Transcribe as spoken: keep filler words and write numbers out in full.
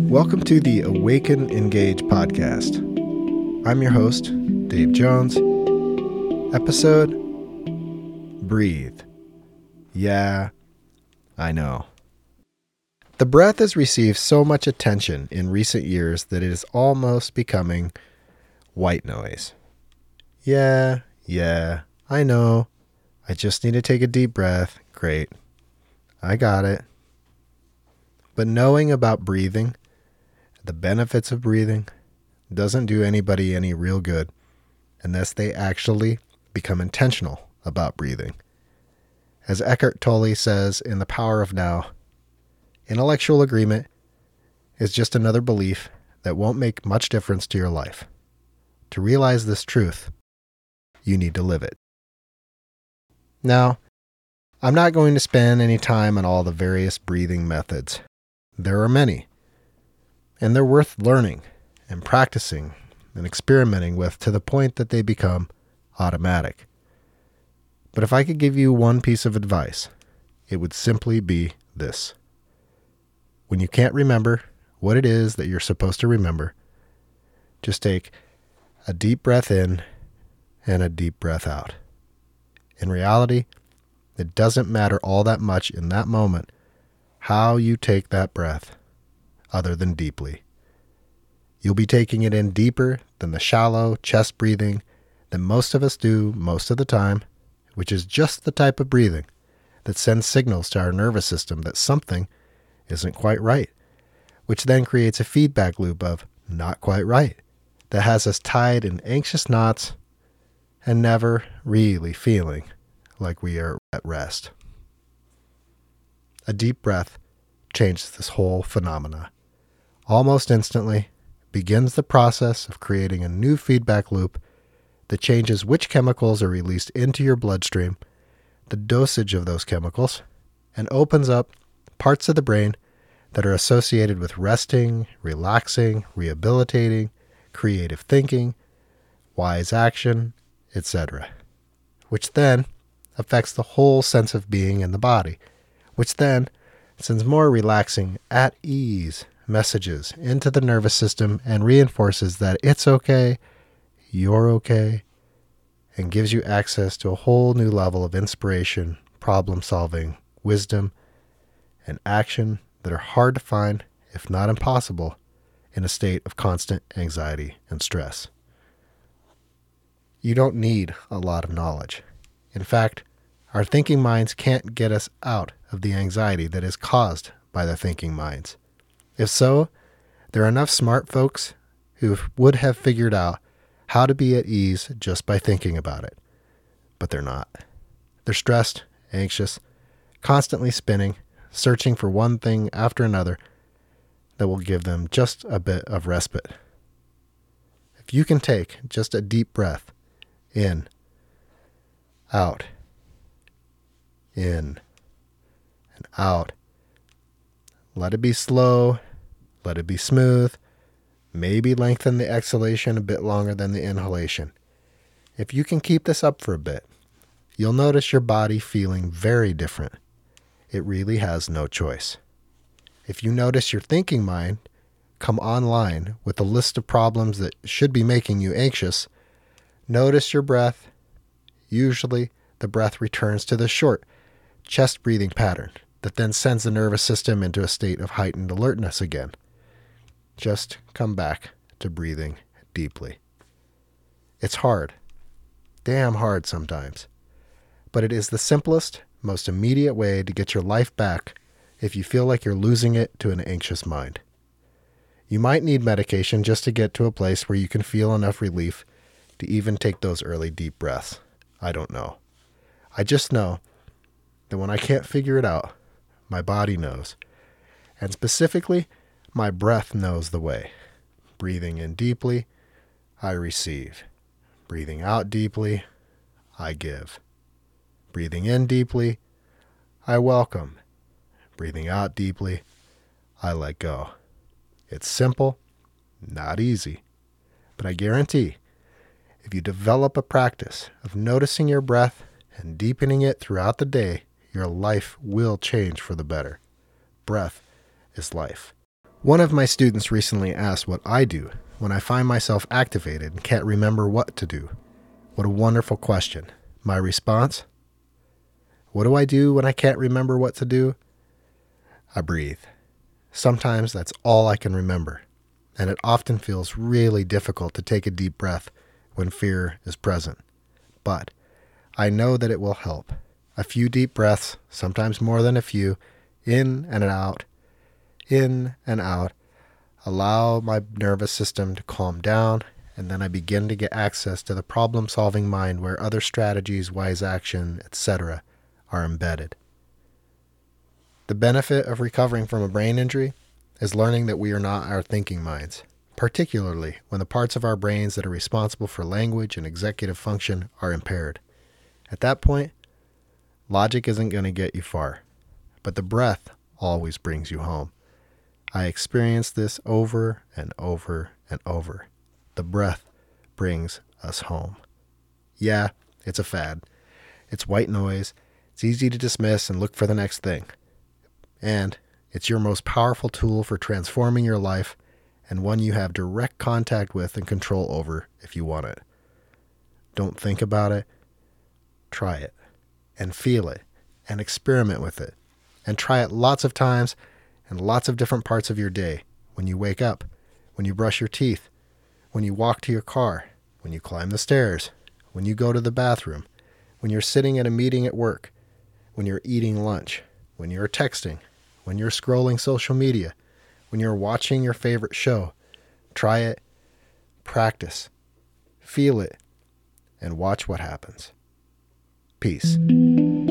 Welcome to the Awaken Engage podcast. I'm your host, Dave Jones. Episode, Breathe. Yeah, I know. The breath has received so much attention in recent years that it is almost becoming white noise. Yeah, yeah, I know. I just need to take a deep breath. Great. I got it. But knowing about breathing, the benefits of breathing, doesn't do anybody any real good unless they actually become intentional about breathing. As Eckhart Tolle says in The Power of Now, intellectual agreement is just another belief that won't make much difference to your life. To realize this truth, you need to live it. Now, I'm not going to spend any time on all the various breathing methods. There are many, and they're worth learning and practicing and experimenting with to the point that they become automatic. But if I could give you one piece of advice, it would simply be this. When you can't remember what it is that you're supposed to remember, just take a deep breath in and a deep breath out. In reality, it doesn't matter all that much in that moment how you take that breath, other than deeply. You'll be taking it in deeper than the shallow chest breathing that most of us do most of the time, which is just the type of breathing that sends signals to our nervous system that something isn't quite right, which then creates a feedback loop of not quite right that has us tied in anxious knots and never really feeling like we are at rest. A deep breath changes this whole phenomena. Almost instantly begins the process of creating a new feedback loop that changes which chemicals are released into your bloodstream, the dosage of those chemicals, and opens up parts of the brain that are associated with resting, relaxing, rehabilitating, creative thinking, wise action, et cetera, which then affects the whole sense of being in the body, which then sends more relaxing, at ease messages into the nervous system and reinforces that it's okay, you're okay, and gives you access to a whole new level of inspiration, problem solving, wisdom, and action that are hard to find, if not impossible, in a state of constant anxiety and stress. You don't need a lot of knowledge. In fact, our thinking minds can't get us out of the anxiety that is caused by the thinking minds. If so, there are enough smart folks who would have figured out how to be at ease just by thinking about it. But they're not. They're stressed, anxious, constantly spinning, searching for one thing after another that will give them just a bit of respite. If you can take just a deep breath in, out, in, and out, let it be slow, let it be smooth, maybe lengthen the exhalation a bit longer than the inhalation. If you can keep this up for a bit, you'll notice your body feeling very different. It really has no choice. If you notice your thinking mind come online with a list of problems that should be making you anxious, notice your breath. Usually, the breath returns to the short chest breathing pattern that then sends the nervous system into a state of heightened alertness again. Just come back to breathing deeply. It's hard, damn hard sometimes, but it is the simplest, most immediate way to get your life back if you feel like you're losing it to an anxious mind. You might need medication just to get to a place where you can feel enough relief to even take those early deep breaths. I don't know. I just know that when I can't figure it out, my body knows. And specifically, my breath knows the way. Breathing in deeply, I receive. Breathing out deeply, I give. Breathing in deeply, I welcome. Breathing out deeply, I let go. It's simple, not easy, but I guarantee if you develop a practice of noticing your breath and deepening it throughout the day, your life will change for the better. Breath is life. One of my students recently asked what I do when I find myself activated and can't remember what to do. What a wonderful question. My response? What do I do when I can't remember what to do? I breathe. Sometimes that's all I can remember, and it often feels really difficult to take a deep breath when fear is present. But I know that it will help. A few deep breaths, sometimes more than a few, in and out, in and out, allow my nervous system to calm down, and then I begin to get access to the problem-solving mind where other strategies, wise action, et cetera are embedded. The benefit of recovering from a brain injury is learning that we are not our thinking minds, particularly when the parts of our brains that are responsible for language and executive function are impaired. At that point, logic isn't going to get you far, but the breath always brings you home. I experienced this over and over and over. The breath brings us home. Yeah, it's a fad. It's white noise. It's easy to dismiss and look for the next thing. And it's your most powerful tool for transforming your life, and one you have direct contact with and control over if you want it. Don't think about it. Try it and feel it and experiment with it and try it lots of times and lots of different parts of your day. When you wake up, when you brush your teeth, when you walk to your car, when you climb the stairs, when you go to the bathroom, when you're sitting at a meeting at work, when you're eating lunch, when you're texting, when you're scrolling social media, when you're watching your favorite show. Try it, practice, feel it, and watch what happens. Peace.